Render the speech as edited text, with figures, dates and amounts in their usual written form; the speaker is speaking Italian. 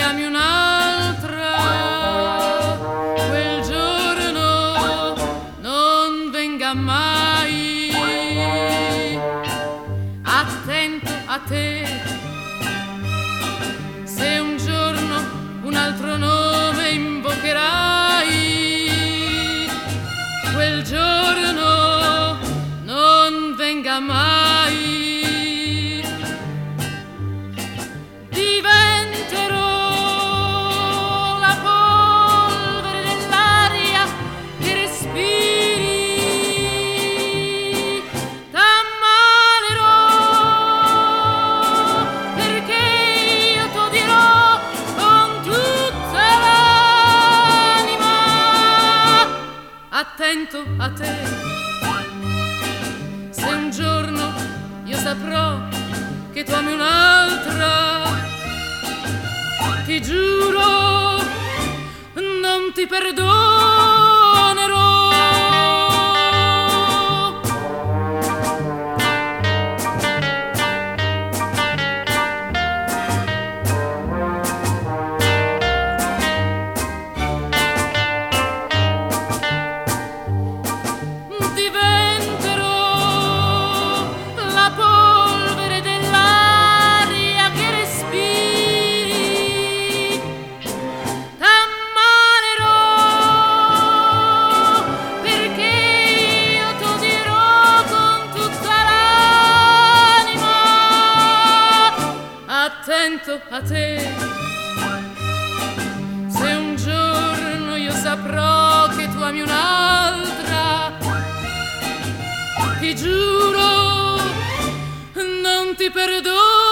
ami un'altra, quel giorno non venga mai. Attento a te, se un giorno un altro nome invocherai, quel giorno non venga mai. Diventerò la polvere dell'aria che respiri, t'ammalerò perché io t'odierò con tutta l'anima. Attento a te, se un giorno io saprò che tu ami un'altra, ti giuro non ti perdonerò. Attento a te, se un giorno io saprò che tu ami un'altra, ti giuro non ti perdono.